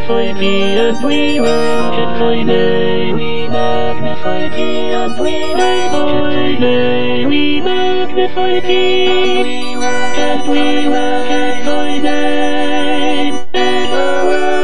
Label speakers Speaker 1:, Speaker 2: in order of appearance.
Speaker 1: magnify thee, and we worship thy name. We magnify thee, and we worship thy name. We magnify thee, and we worship thy name.